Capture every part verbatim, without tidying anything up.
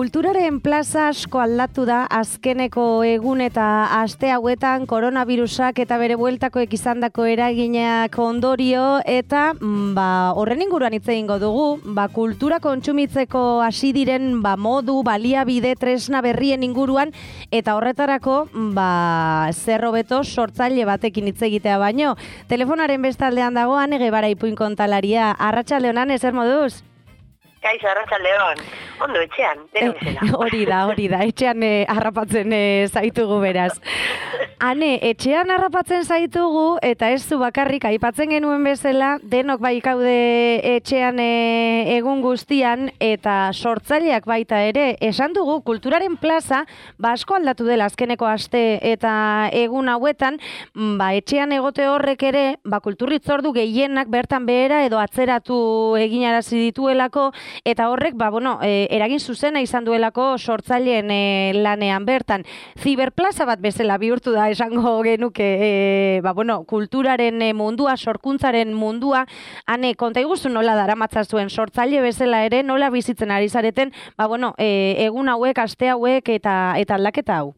Kulturaren plaza asko aldatu da azkeneko egun eta aste hauetan koronavirusak eta bere bueltakoek izandako eraginak ondorio eta ba, horren inguruan hitz egingo dugu, ba, kultura kontsumitzeko hasi diren ba, modu, baliabide, tresna berrien inguruan eta horretarako ba, zer hobeto sortzaile batekin hitz egitea baino. Telefonaren bestaldean dago Ane Guevara ipuin kontalaria. Arratsaldeon, Ane, zer moduz? Kaixo, arratsaldeon. Ondo etxean, dena bezala. Eh, hori da, hori da. Etxean eh, harrapatzen eh, zaitugu beraz. Ane, etxean harrapatzen zaitugu eta ez zu bakarrik aipatzen genuen bezala, denok bai kaude etxean eh, egun guztian eta sortzaileak baita ere. Esan dugu, kulturaren plaza, ba asko aldatu dela azkeneko aste eta egun hauetan, ba etxean egote horrek ere, ba kulturritzordu gehienak bertan behera edo atzeratu eginarazi dituelako, eta horrek, ba, bueno, e, eragin zuzena izan duelako sortzaileen e, lanean bertan. Ziberplaza bat bezala bihurtu da esango genuke, e, ba, bueno, kulturaren mundua, sorkuntzaren mundua. Ane, konta iguzu nola daramatza zuen sortzaile bezala ere, nola bizitzen ari zareten, ba, bueno, e, egun hauek, aste hauek eta, eta aldaketa hau?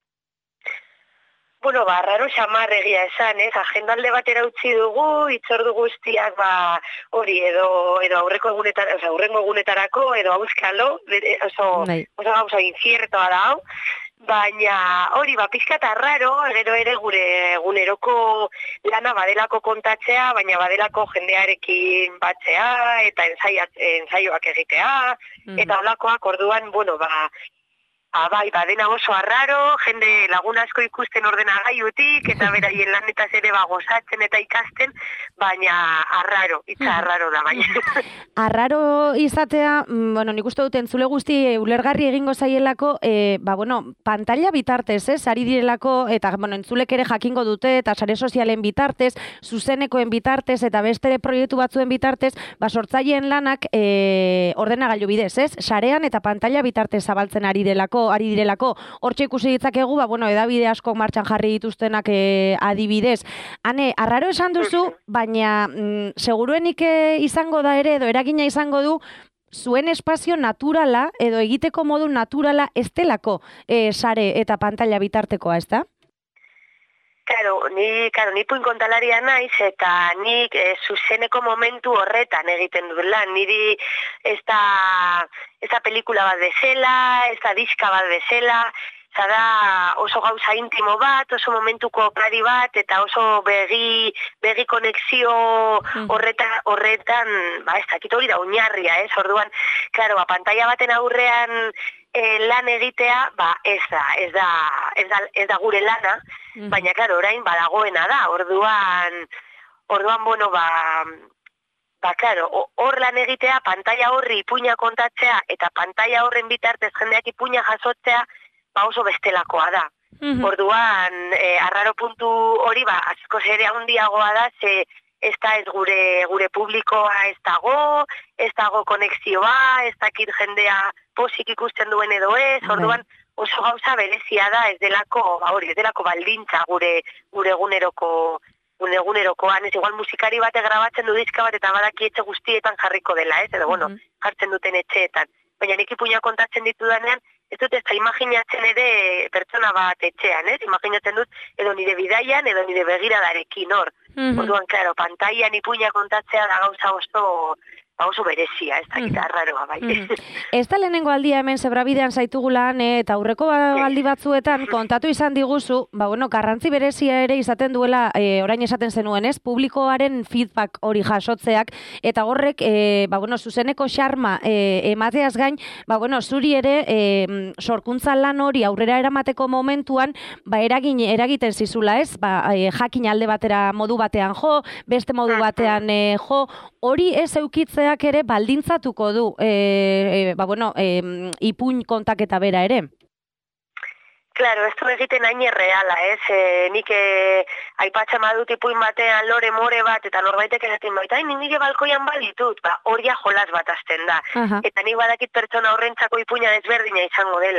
Bueno, ba, raro xamar egia esan, ez? Agendalde batera utzi dugu, itzordu guztiak, ba, hori, edo, edo aurreko egunetar, oza, aurrengo egunetarako, edo auskalo, oso, oso gauza infiertoa da, hau. Baina hori, ba, pizkata raro, gero ere gure eguneroko lana badelako kontatzea, baina badelako jendearekin batzea, eta ensaioak egitea, mm-hmm. eta holakoak orduan, bueno, ba, Ah, bai, badena oso arraro, jende lagun asko ikusten ordenagailutik, eta beraien lanetaz ere ba, gozatzen eta ikasten, baina arraro, itza arraro da, baina. Arraro izatea, bueno, nik uste dut entzule guzti ulergarri egingo zaielako, e, ba, bueno, pantalla bitartez, ez, ari direlako, eta, bueno, entzulek ere jakingo dute, eta sare sozialen bitartez, zuzenekoen bitartez, eta bestere proiektu batzuen bitartez, ba, sortzaileen lanak e, ordenagailu bidez, ez, sarean eta pantalla bitartez zabaltzen ari delako, ari direlako, hortxe ikusi ditzakegu, ba, bueno, edabide asko martxan jarri dituztenak e, adibidez. Ane, arraro esan duzu, baina mm, seguruenik izango da ere, edo eragina izango du, zuen espazio naturala, edo egiteko modu naturala ez delako e, sare eta pantalla bitartekoa, ez da? Claro, ni, claro, ni puin kontalaria naiz eta nik e, zuzeneko momentu horretan egiten dut lan. Niri ez da, ez da pelikula bat bezala, ez da diska bat bezala, zara oso gauza intimo bat, oso momentuko pari bat, eta oso begi, begi konexio horretan, horretan, ba ez dakit hori da oinarria, ez? Orduan, claro, ba, pantalla baten aurrean e, lan egitea, ba ez da, ez da, ez da, ez da gure lana, baina, claro, orain badagoena da, orduan, orduan, bueno, ba, ba, claro, hor lan egitea, pantalla horri ipuina kontatzea, eta pantalla horren bitartez jendeak ipuina jasotzea, ba oso bestelakoa da. Mm-hmm. Orduan, e, arraro puntu hori, ba, asko zere handiagoa da, ze ez da ez gure, gure publikoa ez dago, ez dago konexioa, ez dakit jendea posik ikusten duen edo ez, orduan, oso gauza berezia da, ez delako, ba hori, ez delako baldintza gure, gure eguneroko, gure egunerokoan, ez igual musikari bate grabatzen du diska bat eta badaki etxe guztietan jarriko dela, ez, edo bueno, jartzen duten etxeetan. Baina nik ipuina kontatzen ditudanean, ez dut ez da imaginatzen ere pertsona bat etxean, ez? Imaginatzen dut edo nire bidaian, edo nire begiradarekin hor. Mm-hmm. Orduan, claro, pantailan ipuina kontatzea da gauza oso, oso berezia, ez dakit mm-hmm. arraroa, bai. Mm-hmm. Ez da lehenengo aldia hemen zebrabidean zaitugulan, eh, eta aurreko aldi batzuetan kontatu izan diguzu, ba, bueno, garrantzi berezia ere izaten duela, eh, orain esaten zenuen, ez? Publikoaren feedback hori jasotzeak, eta horrek, eh, ba, bueno, zuzeneko xarma eh, emateaz gain, ba, bueno, zuri ere, eh, sorkuntza lan hori aurrera eramateko momentuan, ba, eragin, eragiten zizula, ez? Ba, eh, jakin alde batera modu batean jo, beste modu batean eh, jo, hori ez eukitzea ere baldintzatuko du, e, e, ba, bueno, e, ipuin kontaketa bera ere? Claro, ez du egiten hain erreala, ez? E, nik e, aipatzen badut ipuin batean lore more bat, eta norbaitek esaten baita, hain nire balkoian balitut, ba, horia jolas bat azten da. Uh-huh. Eta nik badakit pertsona horrentzako ipuina desberdina izango dela.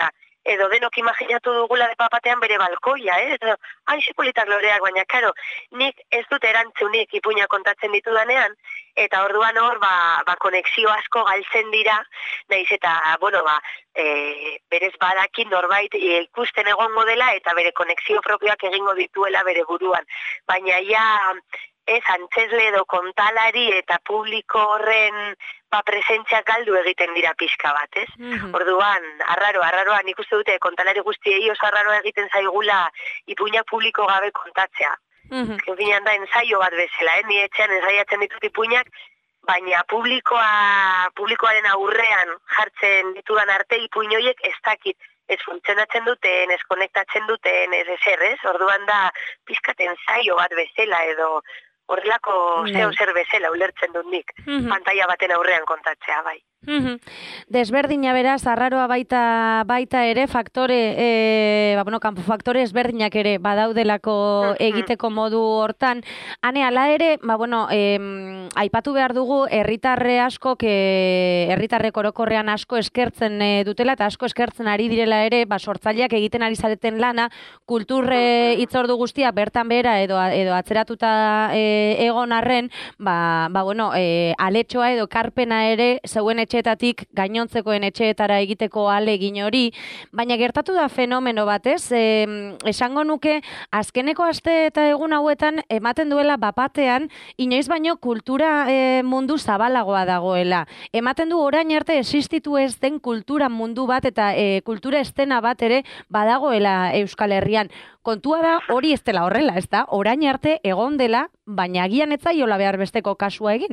edo denok imaginatu dugula de papatean bere balkoia, eh? Edo, ai, sepolitak loreak, baina, karo, nik ez dut erantzunik ipuina kontatzen ditudanean, eta orduan hor, ba, ba konexio asko galtzen dira, nahiz eta, bueno, ba, e, berez badakin norbait e, ikusten egongo dela, eta bere konexio propioak egingo dituela bere buruan. Baina ja, ez, antzesle edo kontalari eta publiko horren ba, presentziak galdu egiten dira pixka bat, ez? Mm-hmm. Orduan, arraro, arraroa, nik uste dute kontalari guztiei oso arraroa egiten zaigula ipuinak publiko gabe kontatzea. Mm-hmm. Finean da, ensaio bat bezala, eh? Ni etxean ensaiatzen ditut ipuinak, baina publikoa, publikoaren aurrean jartzen ditudan arte ipuin horiek ez dakit, ez funtzionatzen duten, ez konektatzen duten, ez ezer, ez? Orduan da, pizkat ensaio bat bezala edo horrelako zeo zer bezala ulertzen dut nik, mm-hmm. pantalla baten aurrean kontatzea, bai. Mm-hmm. Desberdina beraz, arraroa baita, baita ere, faktore, e, ba, bueno, kanpo faktore ezberdinak ere badaudelako mm-hmm. egiteko modu hortan. Hane, ala ere, ba, bueno, e, aipatu behar dugu, herritarre asko, herritarrek orokorrean asko eskertzen e, dutela, eta asko eskertzen ari direla ere, ba, sortzaileak egiten ari zareten lana, kulturre hitzordu guztia bertan behera edo, edo atzeratuta e, egon arren, ba, ba, bueno, e, aletxoa edo karpena ere, zeuen etxeetatik gainontzekoen etxeetara egiteko ahalegin hori, baina gertatu da fenomeno bat, ez? E, esango nuke, azkeneko aste eta egun hauetan ematen duela bapatean, inoiz baino kultura e, mundu zabalagoa dagoela. Ematen du orain arte existitu ez den kultura mundu bat eta e, kultura estena bat ere badagoela Euskal Herrian. Kontua da hori ez dela horrela, ez da? Orain arte egon dela, baina agian ez zaiola behar besteko kasua egin.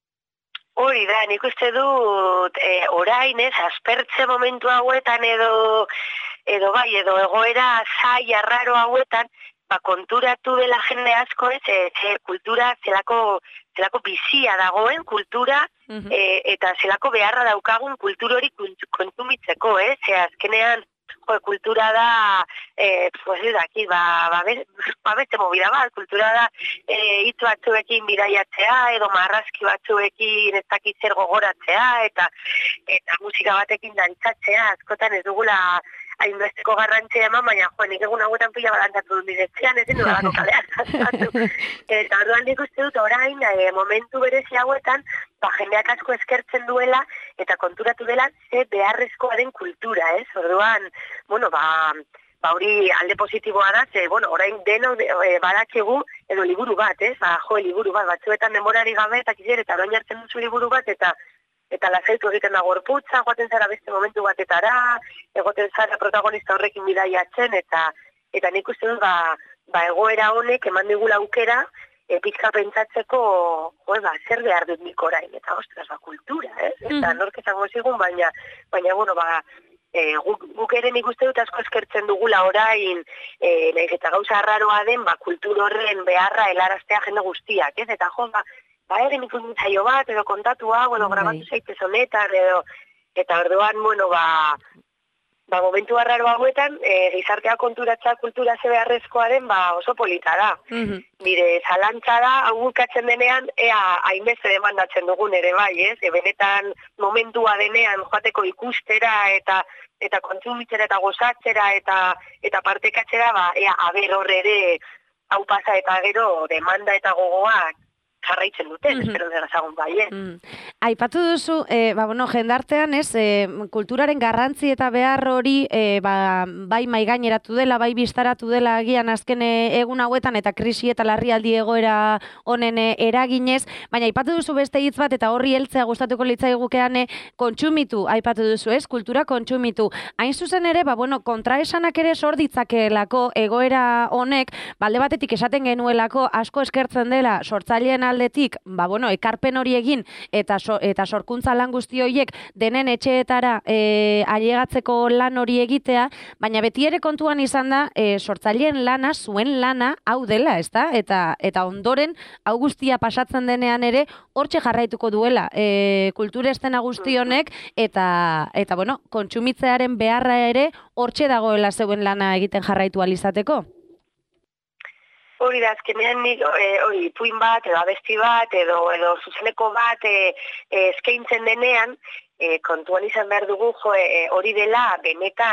Hori da, nik uste dut e, orain ez, aspertze momentu hauetan edo, edo bai, edo egoera zai arraro hauetan, ba, konturatu dela jende asko ez, e, e, kultura zelako, zelako bizia dagoen, kultura, uh-huh. e, eta zelako beharra daukagun kultur hori kontumitzeko, ez, e, azkenean, jo, kultura da, eh, pues ez daki, ba, ba, ba beste movida bat, kultura da eh, hitz batzuekin bidaiatzea, edo marrazki batzuekin ez dakit zer gogoratzea, eta, eta musika batekin dantzatzea, askotan ez dugula hainbesteko garrantzia eman, baina jo, nik egun hauetan pila balantzatu dut niretzean, ez dinu dalako kalean zantzatu. Eta orduan nik uste dut orain, e, momentu berezi hauetan, ba, jendeak asko eskertzen duela, eta konturatu dela ze beharrezkoa den kultura, ez? Orduan, bueno, ba, ba hori alde positiboa da, ze, bueno, orain deno e, badakigu, edo liburu bat, ez? Ba, jo, liburu bat, batzuetan denborari gabe, eta kizer, eta orain hartzen duzu liburu bat, eta eta lasaitu egiten da gorputza, joaten zara beste momentu batetara, egoten zara protagonista horrekin bidaiatzen, eta eta nik uste dut, ba, ba egoera honek eman digula aukera, e, pizka pentsatzeko, jo, ba, zer behar dut nik orain, eta ostras, ba, kultura, ez? Eh? Eta nork esango zigun, baina, baina, bueno, ba, e, guk, guk ere nik uste dut asko eskertzen dugula orain, e, nahiz eta gauza arraroa den, ba, kultur horren beharra helaraztea jende guztiak, ez? Eta jo, ba, ba, egin ikusten zaio bat, edo kontatu hau, edo grabatu zaitez honetan, edo, eta orduan, bueno, ba, ba momentu arraro hauetan, e, gizartea konturatza kultura ze beharrezkoa den, ba, oso polita da. Mm-hmm. Nire zalantza da, hau bukatzen denean, ea hainbeste demandatzen dugun ere bai, ez? E, benetan momentua denean joateko ikustera, eta eta kontsumitzera eta gozatzera, eta, eta partekatzera, ba, ea aber horre ere, hau pasa eta gero, demanda eta gogoak, jarraitzen duten, mm-hmm. espero dela zagun bai, eh? Mm. Aipatu duzu, eh, ba, bueno, jendartean, ez, eh, kulturaren garrantzi eta behar hori, eh, ba, bai maigaineratu dela, bai biztaratu dela agian azken egun hauetan, eta krisi eta larrialdi egoera honen eraginez, baina aipatu duzu beste hitz bat, eta horri heltzea gustatuko litzaigukean, kontsumitu, aipatu duzu, ez, kultura kontsumitu. Hain zuzen ere, ba, bueno, kontraesanak ere sor ditzakeelako egoera honek, balde batetik esaten genuelako asko eskertzen dela sortzaileen aldetik, ba, bueno, ekarpen hori egin eta so, eta sorkuntza lan guzti horiek denen etxeetara e, ailegatzeko lan hori egitea, baina beti ere kontuan izan da e, sortzaileen lana, zuen lana hau dela, ezta? Eta eta ondoren hau guztia pasatzen denean ere hortxe jarraituko duela e, kultura estena guzti honek eta eta bueno, kontsumitzearen beharra ere hortxe dagoela zeuen lana egiten jarraitu ahal izateko. Hori da, azkenean nik, hori, puin bat, edo abesti bat, edo, edo zuzeneko bat e, e, eskaintzen denean, e, kontuan izan behar dugu, jo, e, hori dela benetan,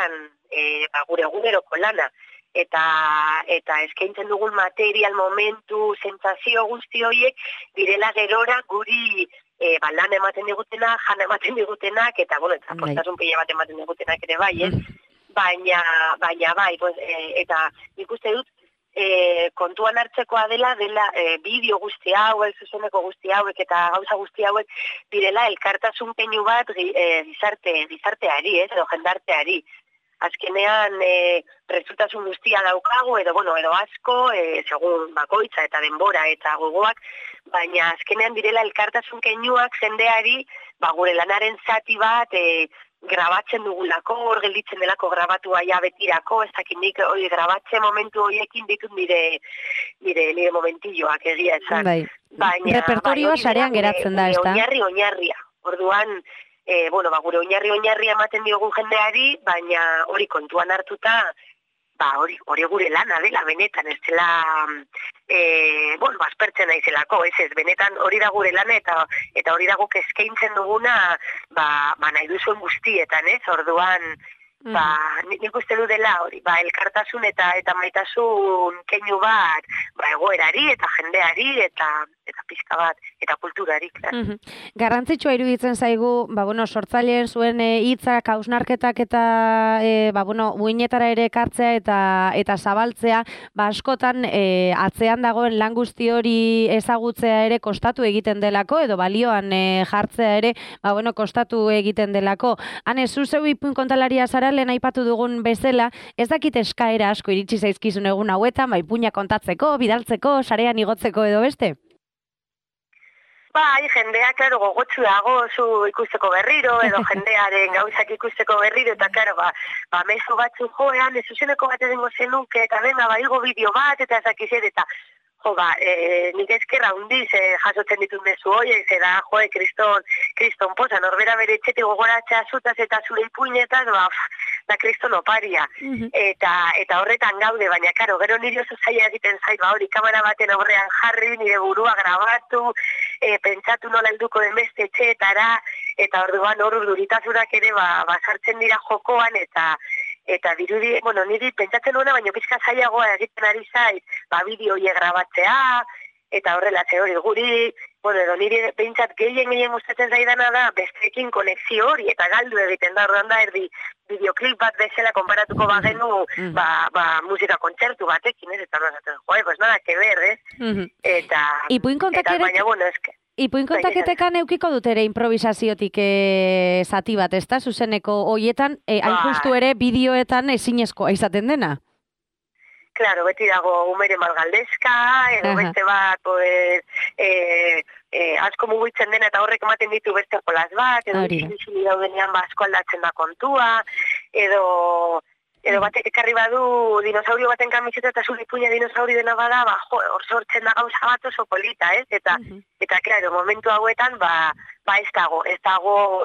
e, ba, gure eguneroko lana. Eta eta eskaintzen dugun material, momentu, sentsazio guzti horiek direla gerora guri e, ba, lan ematen digutena, jan ematen digutenak, eta, bueno, eta postasun pila bat ematen digutenak ere bai, eh? Baina, baina bai, pues, e, eta ikuste dut, e, kontuan hartzekoa dela, dela e, bideo guzti hauek, zuzeneko guzti hauek, eta gauza guzti hauek, direla elkartasun peinu bat e, gizarte, gizarteari, ez, edo jendarteari. Azkenean, e, resultasun guztia daukagu, edo, bueno, edo asko, e, segun bakoitza eta denbora eta gogoak, baina azkenean direla elkartasun keinuak jendeari, ba, gure lanaren zati bat, e, grabatzen dugulako, hor gelditzen delako grabatu aia betirako, ez dakit nik hori grabatzen momentu horiekin ditut nire, nire, nire momentilloak egia esan. Bai. Baina, repertorioa bai, sarean geratzen da, ez da? Oinarri, oinarria. Orduan, E, bueno, ba, gure oinarri-oinarri ematen diogun jendeari, baina hori kontuan hartuta, ba, hori, hori gure lana dela, benetan, ez dela, e, bueno, aspertzen naizelako, ez ez, benetan hori da gure lana, eta eta hori dago eskaintzen duguna, ba, ba nahi duzuen guztietan, ez, orduan, ba, nik uste du dela hori, ba, elkartasun eta eta maitasun keinu bat, ba, egoerari eta jendeari eta eta pizka bat, eta kulturari, klar. Mm -hmm. Garrantzitsua iruditzen zaigu, ba, bueno, sortzaileen zuen hitzak, e, hausnarketak eta, e, ba, bueno, uinetara ere ekartzea eta eta zabaltzea, ba, askotan e, atzean dagoen lan guzti hori ezagutzea ere kostatu egiten delako, edo balioan e, jartzea ere, ba, bueno, kostatu egiten delako. Hane, zu zeu ipuin kontalaria zara, lehen aipatu dugun bezala, ez dakit eskaera asko iritsi zaizkizun egun hauetan, ba, ipuina kontatzeko, bidaltzeko, sarean igotzeko edo beste? Bai, jendea, klaro, gogotsu dago zu ikusteko berriro, edo jendearen gauzak ikusteko berriro, eta, klaro, ba, ba mezu batzu joean, ez zuzeneko bat edengo zenuke, eta benga, ba, higo bideo bat, eta ezakizet, eta, jo, ba, e, nik ezkerra hundiz, e, jasotzen ditut mezu horiek, zera, joe, kriston, kriston poza, norbera bere etxetik gogoratzea zutaz, eta zure ipuinetaz, ba, da kriston oparia. Mm-hmm. Eta eta horretan gaude, baina, karo, gero nire oso zaila egiten zait, ba, hori, kamera baten aurrean jarri, nire burua grabatu, e, pentsatu nola helduko den beste etxeetara, eta orduan hor urduritazunak ere, ba, ba, sartzen dira jokoan, eta eta dirudi, bueno, niri pentsatzen nuena, baina pizka zailagoa egiten ari zait, ba, bideo hie grabatzea, eta horrela ze hori guri, bueno, edo niri pentsat gehien gehien gustatzen zaidana da, besteekin konexio hori, eta galdu egiten da, orduan da, erdi, bideoklip bat bezala konparatuko bagenu, mm-hmm. ba, ba, musika kontzertu batekin, ez, eta noratzen, joe, pues nada que ver, ez? Mm-hmm. Eta, eta, baina, bueno, eske. Ipuin kontaketekan eukiko dut ere improvisaziotik e, zati bat, ez da, zuzeneko hoietan, e, hain justu ere bideoetan ezinezkoa izaten dena? Claro, beti dago umere malgaldezka, edo beste bat, pues, e, e, asko mugitzen dena eta horrek ematen ditu beste jolas bat, edo izin daudenean ba asko aldatzen da kontua, edo... Edo batek ekarri badu dinosaurio baten kamiseta eta zure ipuina dinosaurio dena bada, ba, jo, hor sortzen da gauza bat oso polita, ez? Eta, uh-huh. eta, klaro, momentu hauetan, ba, ba ez dago, ez dago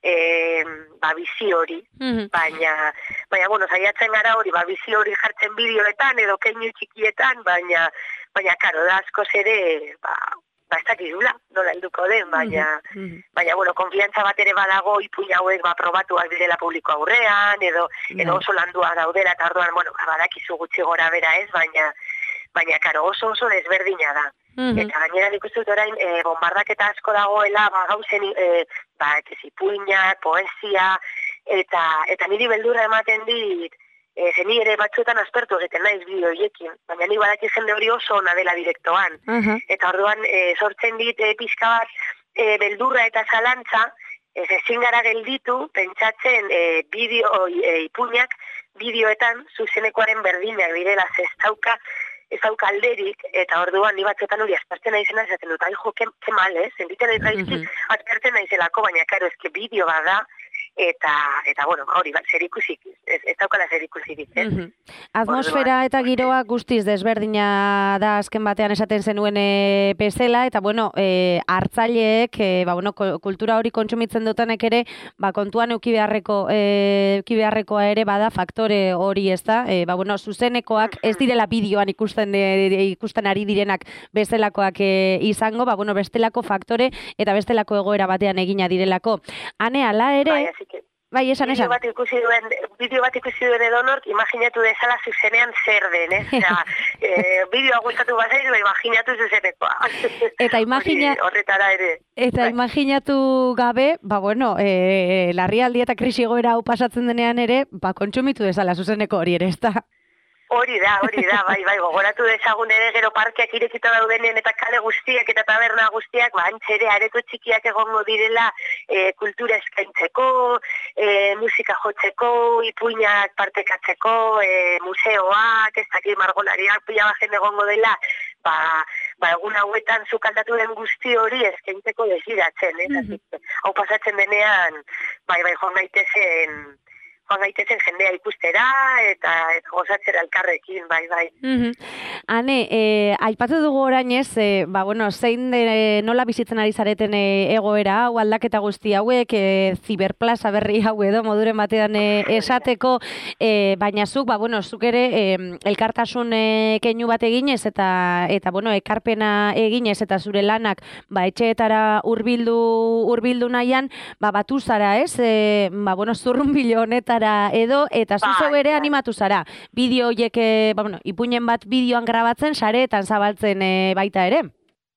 e, ba, bizi hori. Uh-huh. Baina, baina, bueno, saiatzen gara hori, ba, bizi hori jartzen bideoetan edo keinu txikietan, baina, baina, karo, da askoz ere, ba, ba, ez dakizula, nola helduko den, baina, mm-hmm. baina, bueno, konfiantza bat ere badago, ipuin hauek, ba, probatuak direla publiko aurrean, edo, mm-hmm. edo oso landua daudela, eta orduan, bueno, badakizu gutxi gora bera ez, baina, baina, karo, oso oso desberdina da. Mm-hmm. Eta gainera nik uste dut orain, e, bombardaketa asko dagoela, ba, gauzen, e, ba, ipuinak, poesia, eta, eta niri beldurra ematen dit, E, zeni ere batzuetan aspertu egiten naiz bideo hiekin, baina nik badaki jende hori oso ona dela direktoan. Uh-huh. Eta orduan e, sortzen dit e, pixka bat e, beldurra eta zalantza, ez ezin gara gelditu, pentsatzen e, bideo e, ipuinak bideoetan zuzenekoaren berdinak direla, ez dauka, ez dauka alderik, eta orduan ni batzuetan hori aspertzen naizena, esaten dut, ai jo, ke, ke mal, ez? Zenbiten ez gaizki, uh-huh. aspertzen naizelako, baina karo, ezke bideo bada, eta, eta bueno, hori, zer ikusik, ez, ez daukala zer ikusirik, ez? Mm-hmm. Atmosfera eta giroa guztiz desberdina da azken batean esaten zenuen e, bezala, eta bueno, e, hartzaileek, e, ba, bueno, kultura hori kontsumitzen dutenek ere, ba, kontuan euki beharreko, e, euki beharrekoa ere bada faktore hori, ez da? E, ba, bueno, zuzenekoak ez direla bideoan ikusten, e, ikusten ari direnak bestelakoak e, izango, ba, bueno, bestelako faktore eta bestelako egoera batean egina direlako. Hane, ala ere, bai, Bai, esan, esan. Bideo bat ikusi duen, bideo bat ikusi duen edonork, imaginatu dezala zuzenean zer den, ez? Osea, e, bideoa gustatu bazaiz, ba, imaginatu zuzenekoa. Eta imagina... Horretara ere. Eta bai. Imaginatu gabe, ba, bueno, e, larrialdi eta krisi egoera hau pasatzen denean ere, ba, kontsumitu dezala zuzeneko hori ere, ez da? Hori da, hori da, bai, bai, gogoratu dezagun ere gero parkeak irekita daudenen eta kale guztiak eta taberna guztiak, ba, antxere areto txikiak egongo direla e, kultura eskaintzeko, e, musika jotzeko, ipuinak partekatzeko, e, museoak, ez dakit margolariak, pila bajen egongo dela, ba, ba, egun hauetan zukaldatu den guzti hori eskaintzeko desiratzen, eh? Mm-hmm. Hau pasatzen denean, bai, bai, joan gaitezen, joan gaitezen jendea ikustera eta, eta gozatzera elkarrekin, bai, bai. Mm-hmm. Hane, e, aipatu dugu orain ez, e, ba, bueno, zein de, nola bizitzen ari zareten e, egoera hau, aldaketa guzti hauek, e, ziberplaza berri hau edo, moduren batean e, esateko, e, baina zuk, ba, bueno, zuk ere e, elkartasun e, keinu bat eginez eta, eta bueno, ekarpena eginez eta zure lanak, ba, etxeetara hurbildu hurbildu nahian, ba, batu zara ez, e, ba, bueno, zurrunbilo honetan edo, eta zuzeu ere animatu zara. Bideo hoiek, ba, bueno, ipuinen bat bideoan grabatzen, sareetan zabaltzen e, baita ere?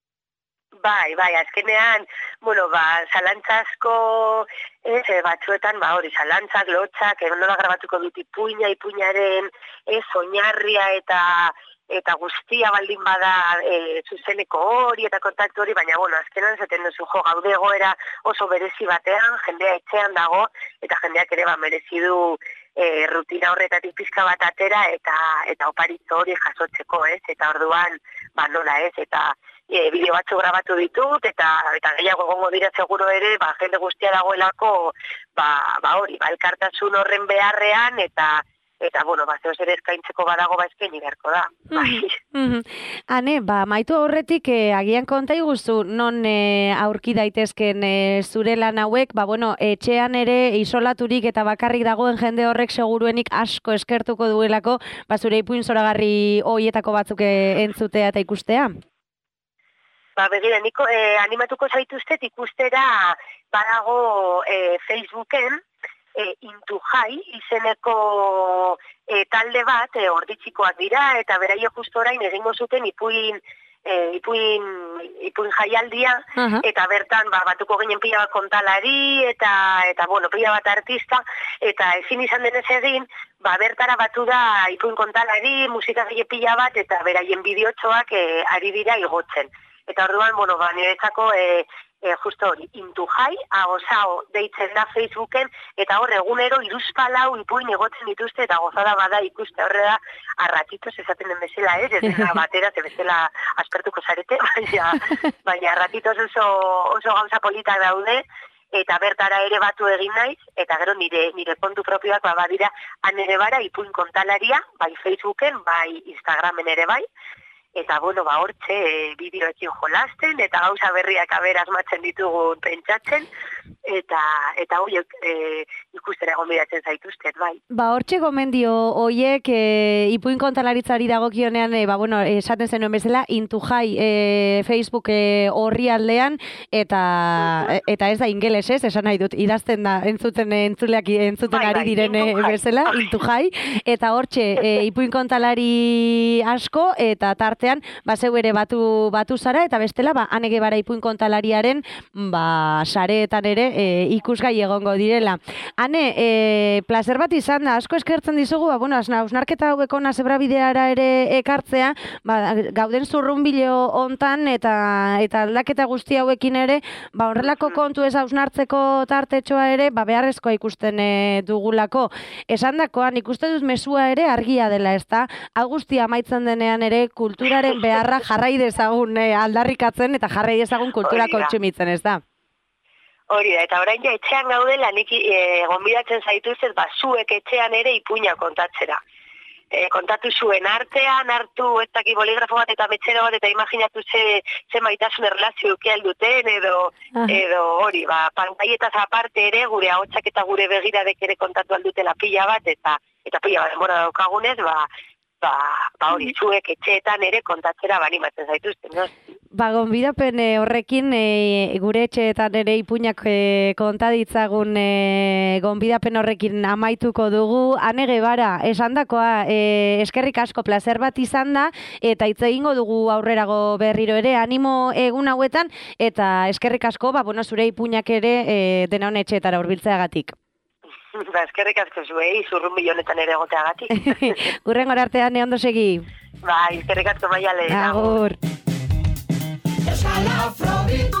Bai, bai, azkenean, bueno, ba, zalantzasko, ez, batzuetan, ba, hori, zalantzak, lotzak, egon nola grabatuko dut ipuina, ipuinaren, ez, oinarria eta eta guztia baldin bada e, zuzeneko hori eta kontaktu hori, baina, bueno, azkenan zaten duzu jo, gaude egoera oso berezi batean, jendea etxean dago, eta jendeak ere ba, merezi du e, rutina horretatik pizka bat atera, eta eta oparitzo hori jasotzeko, ez? Eta orduan, ba, nola ez, eta e, bideo batzu grabatu ditut, eta eta gehiago egongo dira seguro ere, ba, jende guztia dagoelako, ba, ba hori, ba, elkartasun horren beharrean, eta Eta, bueno, ba, zehoz ere eskaintzeko badago ba eskaini beharko da. Bai. Mm-hmm. Hane, ba, maitu horretik, eh, agian konta iguzu, non eh, aurki daitezken eh, zure lan hauek, ba, bueno, etxean ere isolaturik eta bakarrik dagoen jende horrek seguruenik asko eskertuko duelako, ba, zure ipuin zoragarri hoietako batzuk entzutea eta ikustea? Ba, begira, niko eh, animatuko zaituztet ikustera badago eh, Facebooken, E, Into Jai izeneko e, talde bat, e, orditxikoak dira, eta beraio justo orain egingo zuten ipuin, e, ipuin, ipuin jaialdia, uh-huh. Eta bertan ba, batuko ginen pila bat kontalari, eta, eta bueno, pila bat artista, eta ezin izan denez egin, ba, bertara batu da ipuin kontalari, musika gile pila bat, eta beraien bideotxoak e, ari dira igotzen. Eta orduan, bueno, ba, niretzako e, E, justo hori, Into Jai, agozao deitzen da Facebooken, eta hor egunero iruzpalau ipuin egotzen dituzte, eta gozada bada ikuste horre da, arratitos esaten den bezala, ez, ez dena batera, ze bezala aspertuko zarete, baina, baina arratitos oso, oso gauza polita daude, eta bertara ere batu egin naiz, eta gero nire, nire kontu propioak ba, badira, han ere bara ipuin kontalaria, bai Facebooken, bai Instagramen ere bai, eta, bueno, ba, hortxe, e, bideoekin jolasten, eta gauza berriak aber asmatzen ditugu pentsatzen, eta, eta horiek e, ikustera gomendatzen zaituzten, bai. Ba, hortxe gomendio horiek e, ipuin kontalaritzari dagokionean, e, ba, bueno, esaten zenuen bezala, Into Jai e, Facebook horri aldean, eta, uh-huh. eta ez da ingeles ez, esan nahi dut, idazten da, entzuten entzuleak entzuten bai, ari bai, direne bezala, Into Jai, eta hortxe e, ipuin kontalari asko, eta tarte ba, zeu ere batu, batu zara, eta bestela, ba, anege bara ipuin kontalariaren, ba, sareetan ere e, ikusgai egongo direla. Hane, e, placer bat izan da, asko eskertzen dizugu, ba, bueno, hausnarketa haueko nazebra bideara ere ekartzea, ba, gauden zurrunbilo hontan, eta, eta aldaketa guzti hauekin ere, ba, horrelako kontu ez hausnartzeko tartetxoa ere, ba, beharrezkoa ikusten e, dugulako. Esan dakoan, ikuste dut mesua ere argia dela, ez da? Hau guztia amaitzen denean ere, kultura beharra jarrai dezagun eh, aldarrikatzen eta jarrai dezagun kultura kontsumitzen, ez da? Hori da, eta orain ja etxean gaudela nik e, gonbidatzen zaituzet, ba, zuek etxean ere ipuina kontatzera. E, kontatu zuen artean, hartu ez daki boligrafo bat eta metxero bat, eta imaginatu ze, ze maitasun erlazio ukial duten, edo, edo hori, ba, pantaietaz aparte ere, gure ahotsak eta gure begiradek ere kontatu aldutela pila bat, eta, eta pila bat, denbora daukagunez, ba, ba, ba hori zuek etxeetan ere kontatzera banimatzen zaituzten, no? Ba, gonbidapen horrekin e, gure etxeetan ere ipuinak e, konta ditzagun e, gonbidapen horrekin amaituko dugu. Ane Gebara, esandakoa, e, eskerrik asko plazer bat izan da, eta hitz egingo dugu aurrerago berriro ere, animo egun hauetan, eta eskerrik asko, ba, bueno, zure ipuinak ere e, denon etxeetara hurbiltzeagatik. Ba, eskerrik asko zuei, zurrun milionetan ere egoteagatik. Urren artean, ondo segi. Ba, eskerrik asko Maiale. Agur. Euskal Afrodit